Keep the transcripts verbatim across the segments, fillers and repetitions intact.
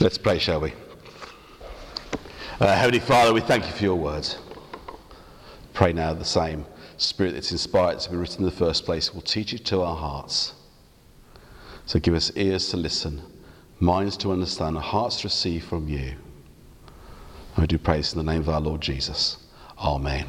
Let's pray, shall we? Uh, Heavenly Father, we thank you for your word. Pray now the same Spirit that's inspired to be written in the first place will teach it to our hearts. So give us ears to listen, minds to understand, and hearts to receive from you. I do praise in the name of our Lord Jesus. Amen.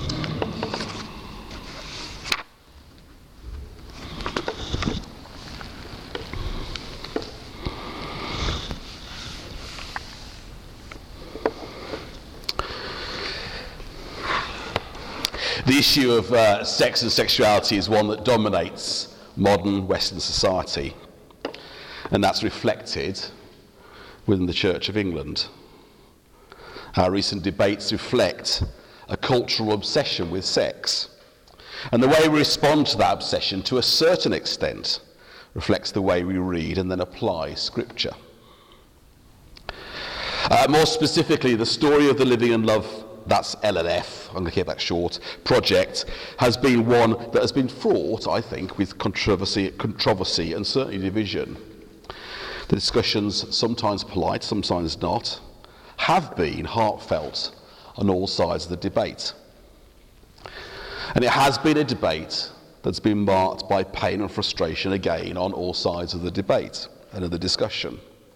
The issue of uh, sex and sexuality is one that dominates modern Western society, and that's reflected within the Church of England. Our recent debates reflect a cultural obsession with sex, and the way we respond to that obsession, to a certain extent, reflects the way we read and then apply Scripture. Uh, more specifically, the Story of the Living and Love, that's L L F, I'm going to keep that short, project, has been one that has been fraught, I think, with controversy, controversy and certainly division. The discussions, sometimes polite, sometimes not, have been heartfelt on all sides of the debate. And it has been a debate that's been marked by pain and frustration again on all sides of the debate and of the discussion.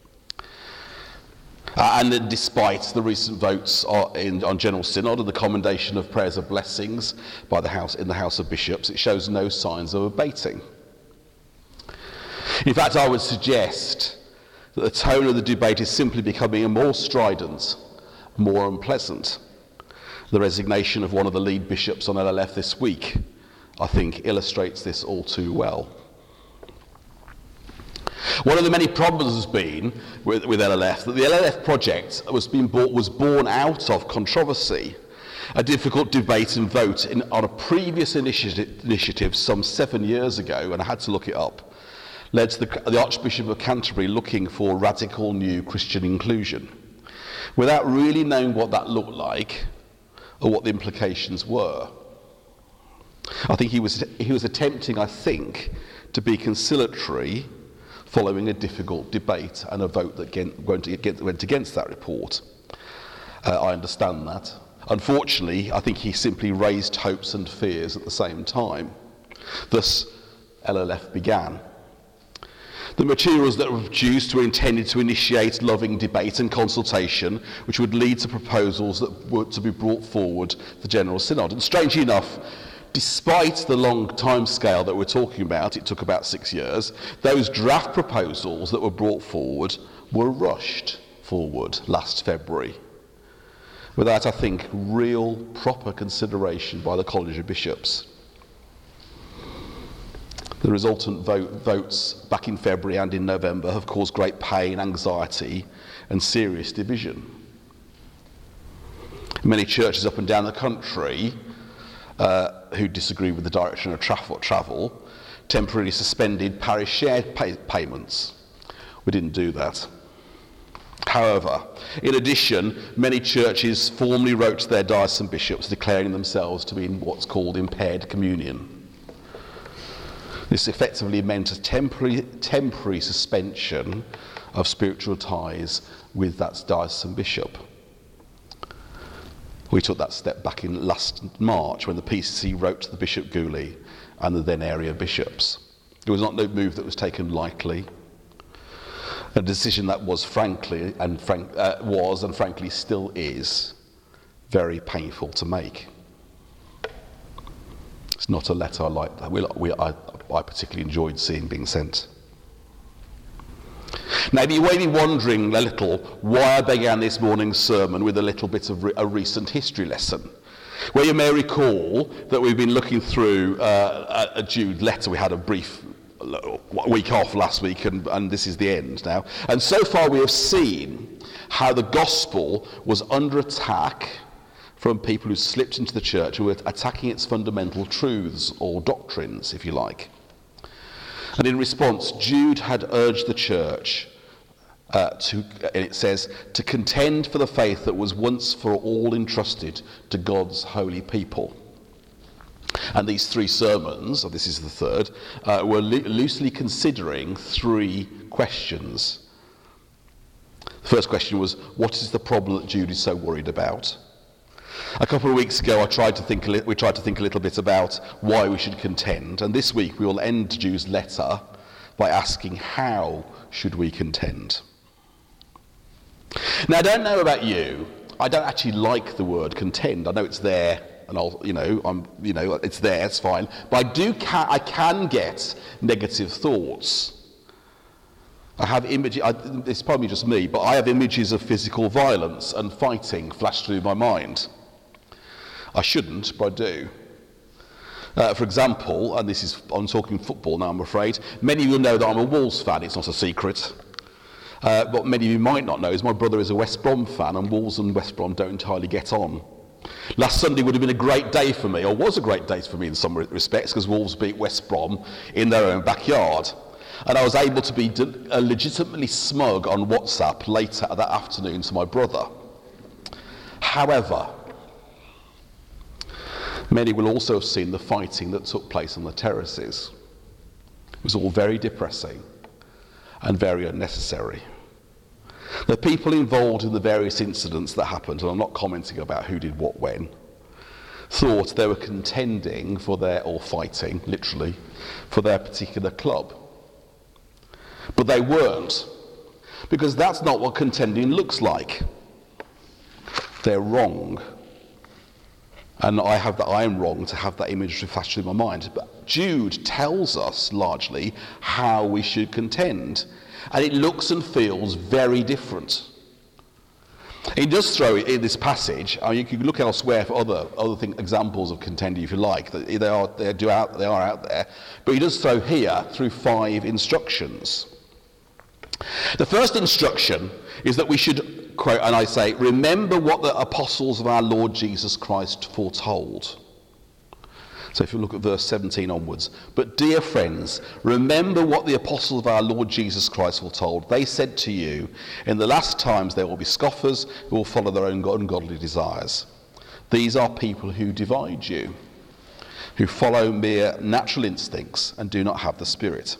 Uh, and then despite the recent votes on, in, on General Synod and the commendation of prayers of blessings by the House in the House of Bishops, it shows no signs of abating. In fact, I would suggest that the tone of the debate is simply becoming more strident, more unpleasant. The resignation of one of the lead bishops on L L F this week, I think, illustrates this all too well. One of the many problems has been with, with L L F that the L L F project was, being bought, was born out of controversy, a difficult debate and vote in, on a previous initiative, initiative some seven years ago, and I had to look it up, led to the, the Archbishop of Canterbury looking for radical new Christian inclusion, without really knowing what that looked like or what the implications were. I think he was, he was attempting, I think, to be conciliatory following a difficult debate and a vote that went against that report. Uh, I understand that. Unfortunately, I think he simply raised hopes and fears at the same time. Thus, L L F began. The materials that were produced were intended to initiate loving debate and consultation, which would lead to proposals that were to be brought forward to the General Synod. And strangely enough, despite the long time scale that we're talking about, it took about six years, those draft proposals that were brought forward were rushed forward last February, without, I think, real proper consideration by the College of Bishops. The resultant vote, votes back in February and in November have caused great pain, anxiety, and serious division. Many churches up and down the country uh, who disagree with the direction of travel, travel temporarily suspended parish share pay- payments. We didn't do that. However, in addition, many churches formally wrote to their diocesan bishops declaring themselves to be in what's called impaired communion. This effectively meant a temporary, temporary suspension of spiritual ties with that diocesan bishop. We took that step back in last March when the P C C wrote to the Bishop Gooley and the then area bishops. It was not a move that was taken lightly, a decision that was frankly and frank, uh, was and frankly still is very painful to make. It's not a letter I like that we, we, I, I particularly enjoyed seeing being sent. Now, you may be wondering a little why I began this morning's sermon with a little bit of re- a recent history lesson. Well, you may recall that we've been looking through uh, a, a Jude letter. We had a brief week off last week, and, and this is the end now. And so far we have seen how the gospel was under attack from people who slipped into the church, who were attacking its fundamental truths or doctrines, if you like. And in response, Jude had urged the church uh, to, and it says, to contend for the faith that was once for all entrusted to God's holy people. And these three sermons, or this is the third, uh, were lo- loosely considering three questions. The first question was, what is the problem that Jude is so worried about? A couple of weeks ago, I tried to think a li- we tried to think a little bit about why we should contend, and this week we will end Jude's letter by asking, how should we contend? Now, I don't know about you. I don't actually like the word contend. I know it's there, and I'll, you know, I'm, you know, it's there. It's fine. But I do, ca- I can get negative thoughts. I have images. It's probably just me, but I have images of physical violence and fighting flash through my mind. I shouldn't, but I do. Uh, for example, and this is, I'm talking football now, I'm afraid. Many of you know that I'm a Wolves fan. It's not a secret. Uh, what many of you might not know is my brother is a West Brom fan, and Wolves and West Brom don't entirely get on. Last Sunday would have been a great day for me, or was a great day for me in some respects, because Wolves beat West Brom in their own backyard. And I was able to be de- uh, legitimately smug on WhatsApp later that afternoon to my brother. However, many will also have seen the fighting that took place on the terraces. It was all very depressing and very unnecessary. The people involved in the various incidents that happened, and I'm not commenting about who did what when, thought they were contending for their, or fighting, literally, for their particular club. But they weren't, because that's not what contending looks like. They're wrong. And I have that I am wrong to have that image flash through my mind. But Jude tells us largely how we should contend. And it looks and feels very different. He does throw it in this passage. I mean, you can look elsewhere for other other thing, examples of contending if you like. They are they do out they are out there. But he does throw here through five instructions. The first instruction is that we should, quote, and I say, remember what the apostles of our Lord Jesus Christ foretold. So if you look at verse seventeen onwards. But dear friends, remember what the apostles of our Lord Jesus Christ foretold. They said to you, in the last times there will be scoffers who will follow their own ungodly desires. These are people who divide you, who follow mere natural instincts and do not have the Spirit.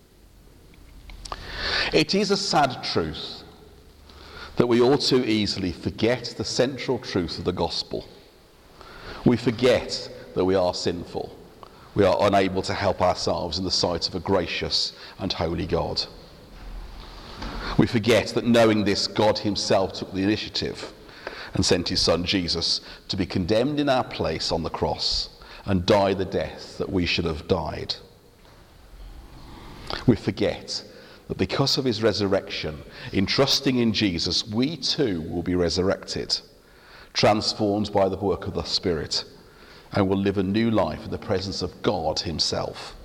It is a sad truth that we all too easily forget the central truth of the gospel. We forget that we are sinful. We are unable to help ourselves in the sight of a gracious and holy God. We forget that knowing this, God himself took the initiative and sent his son Jesus to be condemned in our place on the cross and die the death that we should have died. We forget that because of his resurrection, in trusting in Jesus, we too will be resurrected, transformed by the work of the Spirit, and will live a new life in the presence of God himself.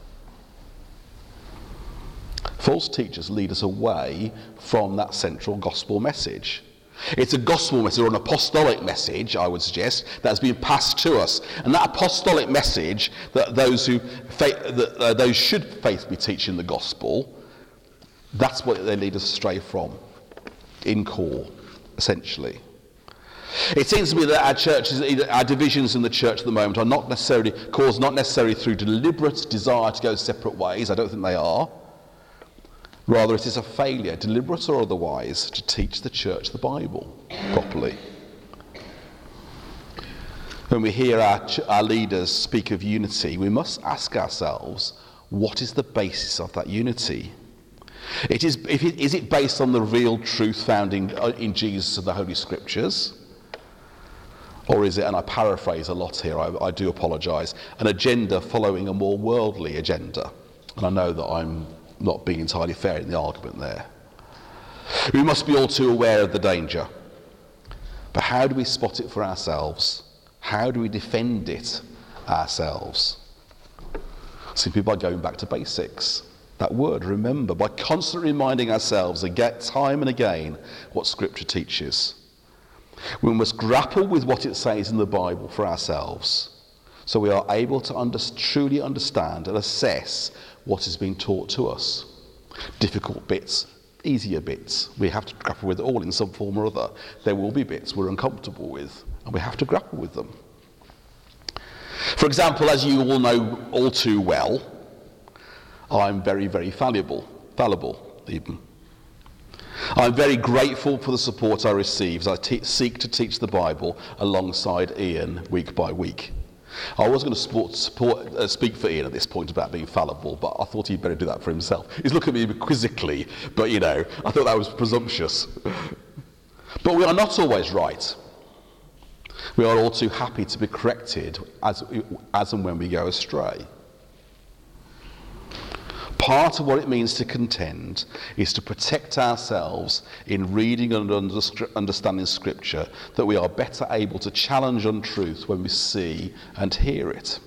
False teachers lead us away from that central gospel message. It's a gospel message, or an apostolic message, I would suggest, that has been passed to us. And that apostolic message that those who fa- that, uh, those should faithfully teach in the gospel, that's what they lead us astray from, in core, essentially. It seems to me that our churches, our divisions in the church at the moment are not necessarily caused not necessarily through deliberate desire to go separate ways. I don't think they are. Rather, it is a failure, deliberate or otherwise, to teach the church the Bible properly. When we hear our, ch- our leaders speak of unity, we must ask ourselves, what is the basis of that unity? It is, if it, is it based on the real truth found in, in Jesus and the Holy Scriptures? Or is it, and I paraphrase a lot here, I, I do apologise, an agenda following a more worldly agenda? And I know that I'm not being entirely fair in the argument there. We must be all too aware of the danger. But how do we spot it for ourselves? How do we defend it ourselves? Simply by going back to basics. That word, remember, by constantly reminding ourselves again, time and again what Scripture teaches. We must grapple with what it says in the Bible for ourselves, so we are able to under, truly understand and assess what is being taught to us. Difficult bits, easier bits, we have to grapple with it all in some form or other. There will be bits we're uncomfortable with, and we have to grapple with them. For example, as you all know all too well, I'm very, very fallible, fallible even. I'm very grateful for the support I receive as I te- seek to teach the Bible alongside Ian week by week. I was going to support, support, uh, speak for Ian at this point about being fallible, but I thought he'd better do that for himself. He's looking at me quizzically, but you know, I thought that was presumptuous. But we are not always right. We are all too happy to be corrected as, as and when we go astray. Part of what it means to contend is to protect ourselves in reading and understanding Scripture, that we are better able to challenge untruth when we see and hear it.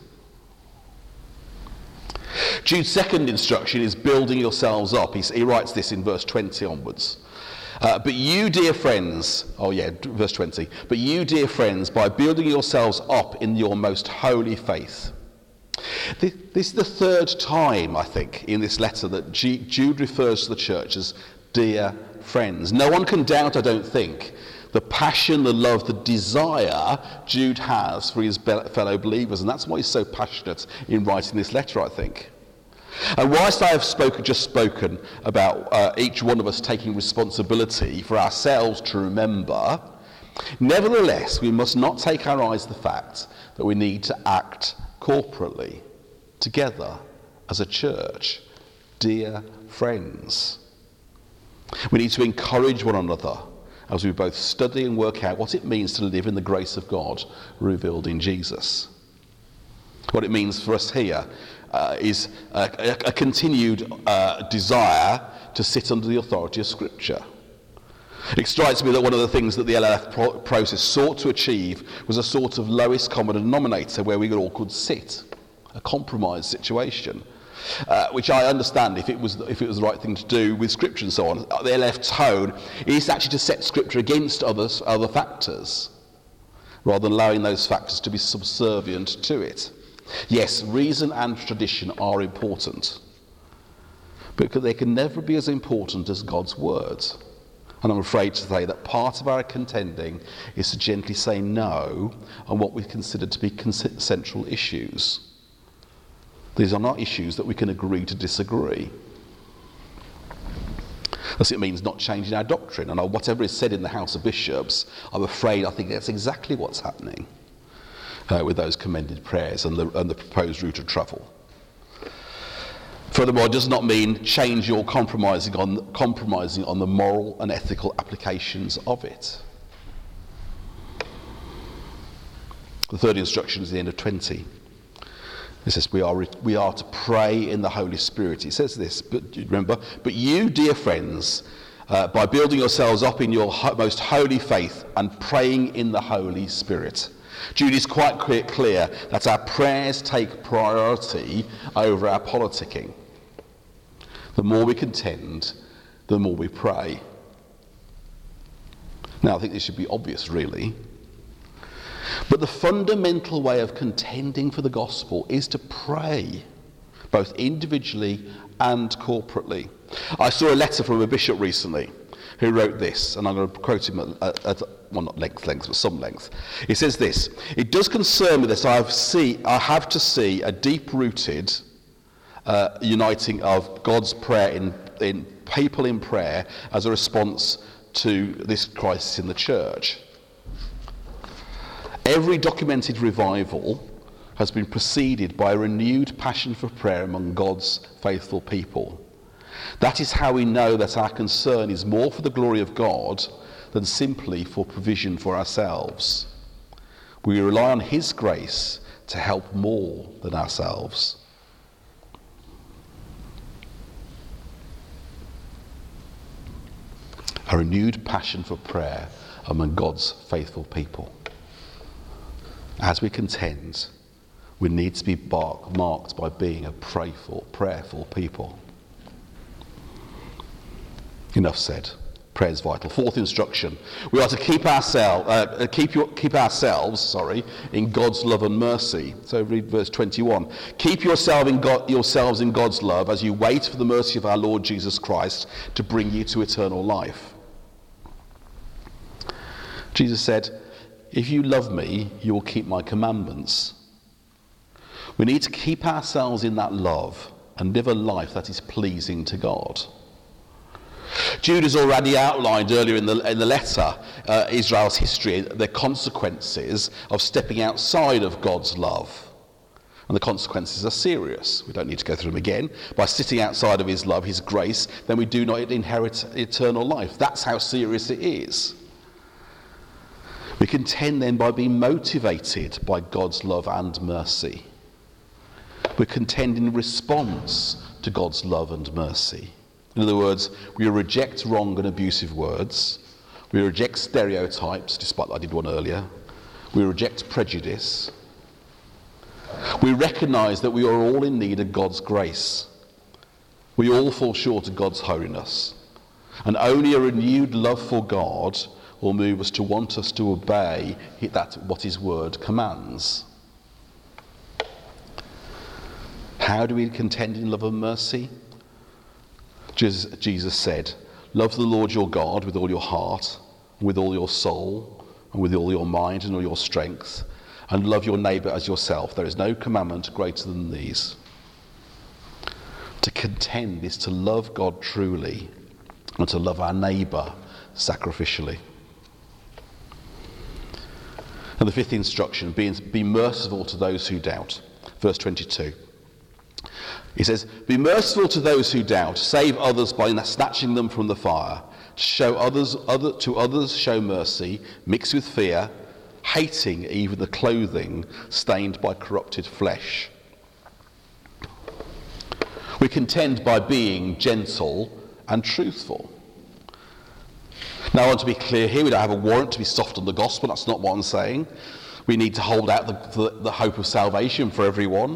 Jude's second instruction is building yourselves up. He, he writes this in verse twenty onwards. Uh, but you, dear friends, oh yeah, verse twenty, but you, dear friends, by building yourselves up in your most holy faith. This is the third time, I think, in this letter that Jude refers to the church as dear friends. No one can doubt, I don't think, the passion, the love, the desire Jude has for his fellow believers, and that's why he's so passionate in writing this letter, I think. And whilst I have spoken, just spoken about uh, each one of us taking responsibility for ourselves to remember, nevertheless, we must not take our eyes to the fact that we need to act corporately, together, as a church, dear friends. We need to encourage one another as we both study and work out what it means to live in the grace of God revealed in Jesus. What it means for us here uh, is a, a, a continued uh, desire to sit under the authority of Scripture. It strikes me that one of the things that the L L F pro- process sought to achieve was a sort of lowest common denominator where we all could sit, a compromise situation, uh, which I understand if it was if it was the right thing to do with Scripture and so on. The L L F tone is actually to set Scripture against others, other factors, rather than allowing those factors to be subservient to it. Yes, reason and tradition are important, but they can never be as important as God's words. And I'm afraid to say that part of our contending is to gently say no on what we consider to be central issues. These are not issues that we can agree to disagree. Thus it means not changing our doctrine. And whatever is said in the House of Bishops, I'm afraid I think that's exactly what's happening uh, with those commended prayers and the, and the proposed route of travel. Furthermore, it does not mean change your compromising on, compromising on the moral and ethical applications of it. The third instruction is the end of twenty. It says we are, we are to pray in the Holy Spirit. It says this, but remember, but you, dear friends, uh, by building yourselves up in your ho- most holy faith and praying in the Holy Spirit. Jude is quite clear that our prayers take priority over our politicking. The more we contend, the more we pray. Now, I think this should be obvious, really. But the fundamental way of contending for the gospel is to pray, both individually and corporately. I saw a letter from a bishop recently who wrote this, and I'm going to quote him at, at well, not length, length, but some length. He says this: "It does concern me that I have, see, I have to see a deep-rooted Uh, uniting of God's prayer in, in people in prayer as a response to this crisis in the church. Every documented revival has been preceded by a renewed passion for prayer among God's faithful people. That is how we know that our concern is more for the glory of God than simply for provision for ourselves. We rely on His grace to help more than ourselves." A renewed passion for prayer among God's faithful people. As we contend, we need to be marked by being a prayerful, prayerful people. Enough said. Prayer is vital. Fourth instruction: we are to keep ourselves, uh, keep, your, keep ourselves, sorry, in God's love and mercy. So read verse twenty-one. "Keep yourself in God, yourselves in God's love as you wait for the mercy of our Lord Jesus Christ to bring you to eternal life." Jesus said, "If you love me, you will keep my commandments." We need to keep ourselves in that love and live a life that is pleasing to God. Jude has already outlined earlier in the, in the letter uh, Israel's history, the consequences of stepping outside of God's love. And the consequences are serious. We don't need to go through them again. By sitting outside of his love, his grace, then we do not inherit eternal life. That's how serious it is. We contend then by being motivated by God's love and mercy. We contend in response to God's love and mercy. In other words, we reject wrong and abusive words. We reject stereotypes, despite I did one earlier. We reject prejudice. We recognise that we are all in need of God's grace. We all fall short of God's holiness. And only a renewed love for God will move us to want us to obey that what his word commands. How do we contend in love and mercy? Jesus said, love the Lord your God with all your heart, and with all your soul, and with all your mind and all your strength, and love your neighbour as yourself. There is no commandment greater than these. To contend is to love God truly and to love our neighbour sacrificially. And the fifth instruction, be, be merciful to those who doubt. Verse twenty-two. He says, be merciful to those who doubt, save others by snatching them from the fire. Show others, other, to others show mercy, mixed with fear, hating even the clothing stained by corrupted flesh. We contend by being gentle and truthful. Now I want to be clear here, we don't have a warrant to be soft on the gospel, that's not what I'm saying. We need to hold out the, the, the hope of salvation for everyone.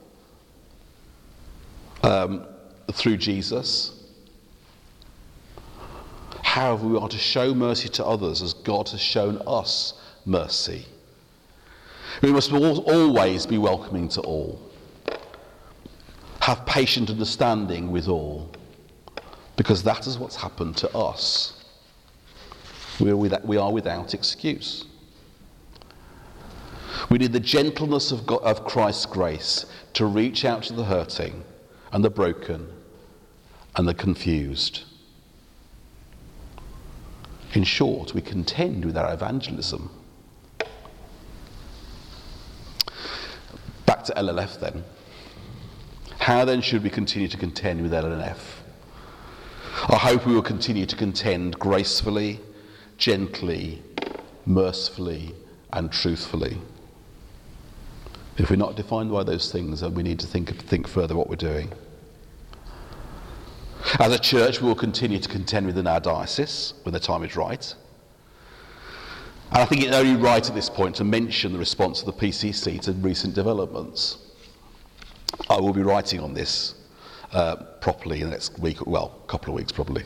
Um, through Jesus. However, we are to show mercy to others as God has shown us mercy. We must always be welcoming to all. Have patient understanding with all. Because that is what's happened to us. We are without, we are without excuse. We need the gentleness of, God, of Christ's grace to reach out to the hurting and the broken and the confused. In short, we contend with our evangelism. Back to L L F then. How then should we continue to contend with L L F? I hope we will continue to contend gracefully, gently, mercifully, and truthfully. If we're not defined by those things, then we need to think think further what we're doing. As a church, we will continue to contend within our diocese when the time is right. And I think it's only right at this point to mention the response of the P C C to recent developments. I will be writing on this uh, properly in the next week, well, a couple of weeks probably.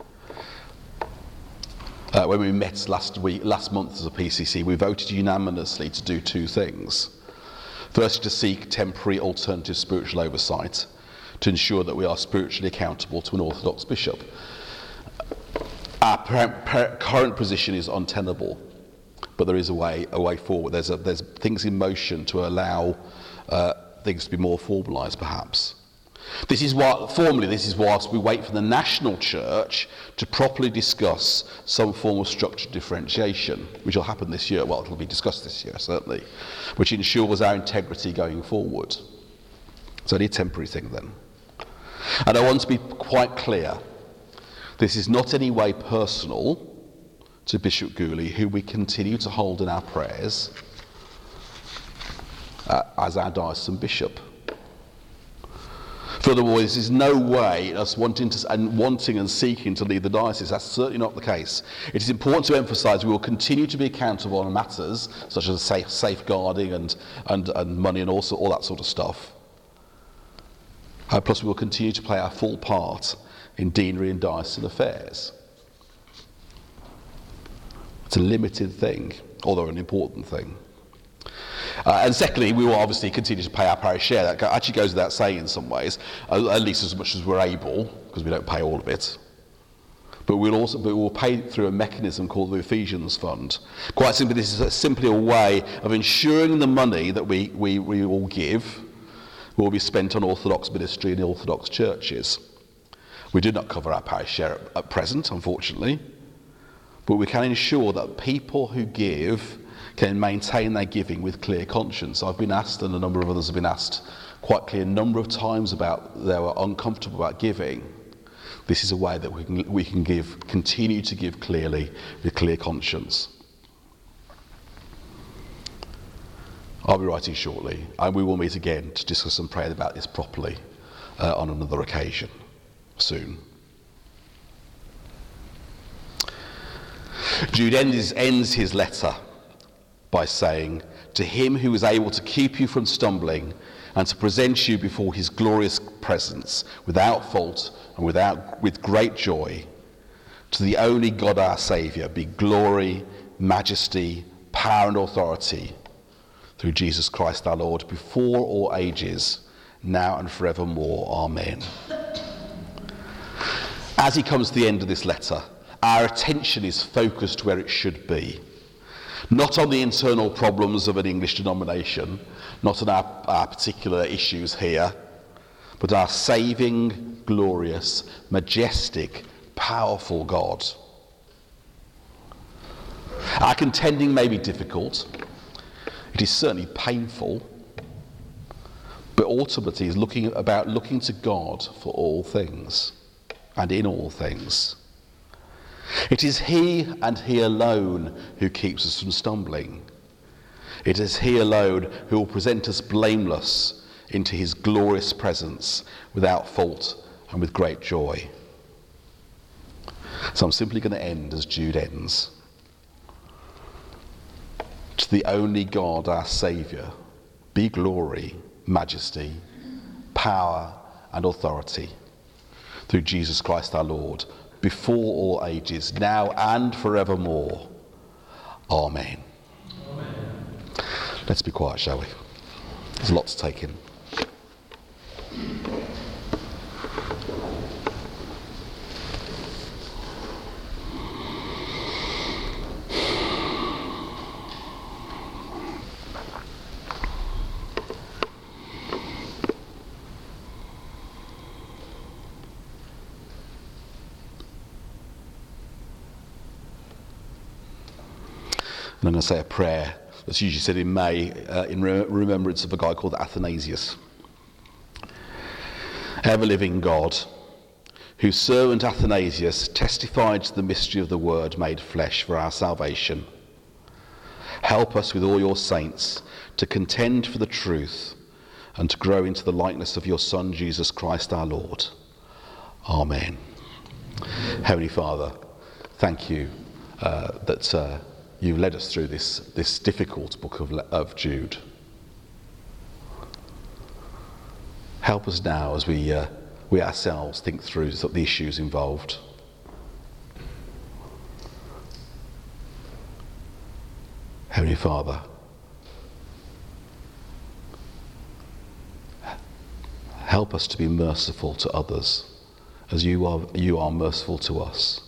Uh, when we met last week, last month as a P C C, we voted unanimously to do two things. First, to seek temporary alternative spiritual oversight to ensure that we are spiritually accountable to an Orthodox bishop. Our current position is untenable, but there is a way a way forward. There's a, there's things in motion to allow uh, things to be more formalised, perhaps. This is what formally. This is whilst we wait for the national church to properly discuss some form of structured differentiation, which will happen this year. Well, it will be discussed this year certainly, which ensures our integrity going forward. It's only a temporary thing then. And I want to be quite clear. This is not any way personal to Bishop Gooley, who we continue to hold in our prayers uh, as our diocesan bishop. Furthermore, this is no way us wanting to and wanting and seeking to lead the diocese. That's certainly not the case. It is important to emphasise we will continue to be accountable on matters such as safe, safeguarding and, and, and money and also all that sort of stuff. Uh, plus, we will continue to play our full part in deanery and diocesan affairs. It's a limited thing, although an important thing. Uh, and secondly, we will obviously continue to pay our parish share. That actually goes without saying in some ways, uh, at least as much as we're able, because we don't pay all of it. But we'll also but we'll pay through a mechanism called the Ephesians Fund. Quite simply, this is a, simply a way of ensuring the money that we, we, we all give will be spent on Orthodox ministry in Orthodox churches. We do not cover our parish share at, at present, unfortunately, but we can ensure that people who give can maintain their giving with clear conscience. I've been asked, and a number of others have been asked quite clear a number of times about they were uncomfortable about giving. This is a way that we can, we can give, continue to give clearly with clear conscience. I'll be writing shortly, and we will meet again to discuss and pray about this properly uh, on another occasion soon. Jude ends, ends his letter by saying, "To him who is able to keep you from stumbling and to present you before his glorious presence without fault and without with great joy, to the only God our Saviour be glory, majesty, power and authority through Jesus Christ our Lord, before all ages, now and forevermore. Amen." As he comes to the end of this letter, our attention is focused where it should be. Not on the internal problems of an English denomination, not on our, our particular issues here, but our saving, glorious, majestic, powerful God. Our contending may be difficult. It is certainly painful, but ultimately is looking about looking to God for all things and in all things. It is he and he alone who keeps us from stumbling. It is he alone who will present us blameless into his glorious presence without fault and with great joy. So I'm simply going to end as Jude ends. To the only God, our Saviour, be glory, majesty, power and authority through Jesus Christ our Lord, before all ages, now and forevermore. Amen. Amen. Let's be quiet, shall we? There's a lot to take in. And I'm going to say a prayer that's usually said in May uh, in re- remembrance of a guy called Athanasius. Ever-living God, whose servant Athanasius testified to the mystery of the Word made flesh for our salvation, help us with all your saints to contend for the truth and to grow into the likeness of your Son, Jesus Christ our Lord. Amen. Heavenly Father, thank you uh, that... Uh, You've led us through this, this difficult book of, of Jude. Help us now as we, uh, we ourselves think through the issues involved. Heavenly Father, help us to be merciful to others as you are, you are merciful to us.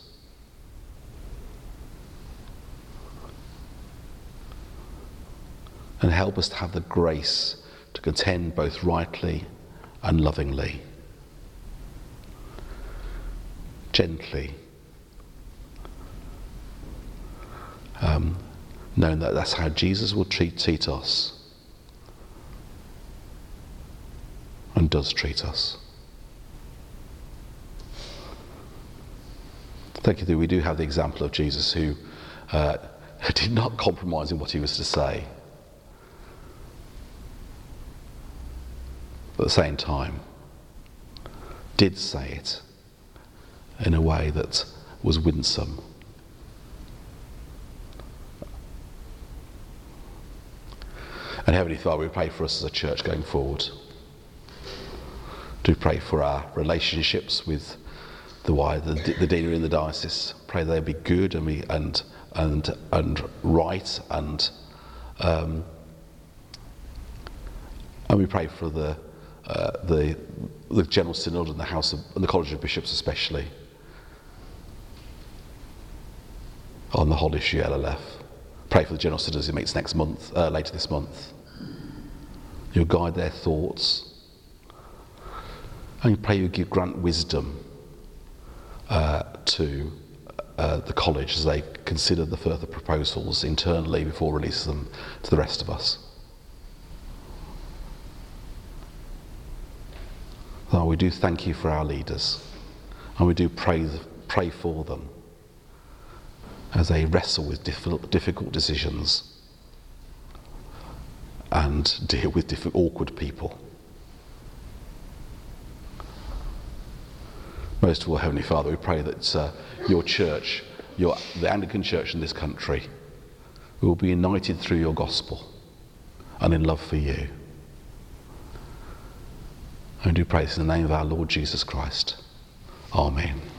And help us to have the grace to contend both rightly and lovingly, gently, um, knowing that that's how Jesus will treat, treat us and does treat us. Thank you that we do have the example of Jesus who uh, did not compromise in what he was to say. But at the same time, did say it in a way that was winsome. And Heavenly Father, we pray for us as a church going forward. Do pray for our relationships with the wider, the, the deanery in the diocese. Pray they be good and we, and and and right and um, and we pray for the. Uh, the, the General Synod and the House of, and the College of Bishops especially on the whole issue L L F. Pray for the General Synod as it meets next month, uh, later this month. You'll guide their thoughts and you pray you give grant wisdom uh, to uh, the college as they consider the further proposals internally before releasing them to the rest of us. Lord, we do thank you for our leaders, and we do pray, pray for them as they wrestle with difficult, difficult decisions and deal with different awkward people. Most of all, Heavenly Father, we pray that uh, your church, your, the Anglican Church in this country, will be united through your gospel and in love for you. And we do pray this in the name of our Lord Jesus Christ. Amen.